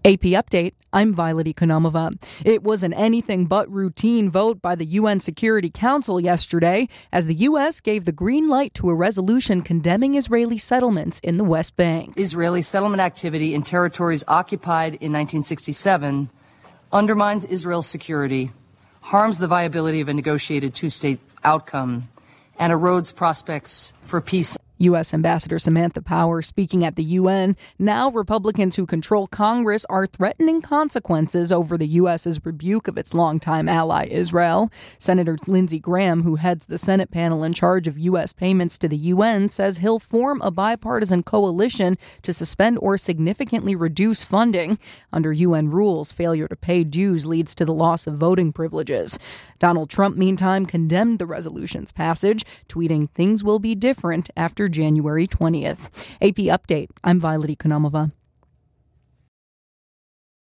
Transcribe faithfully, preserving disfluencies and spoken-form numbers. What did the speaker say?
A P Update, I'm Violet Economova. It was an anything but routine vote by the U N Security Council yesterday as the U S gave the green light to a resolution condemning Israeli settlements in the West Bank. Israeli settlement activity in territories occupied in nineteen sixty-seven undermines Israel's security, harms the viability of a negotiated two-state outcome, and erodes prospects for peace. U S. Ambassador Samantha Power speaking at the U N. Now Republicans who control Congress are threatening consequences over the U S's rebuke of its longtime ally Israel. Senator Lindsey Graham, who heads the Senate panel in charge of U S payments to the U N, says he'll form a bipartisan coalition to suspend or significantly reduce funding. Under U N rules, failure to pay dues leads to the loss of voting privileges. Donald Trump, meantime, condemned the resolution's passage, tweeting, "Things will be different after January twentieth. A P Update, I'm Violet Economova.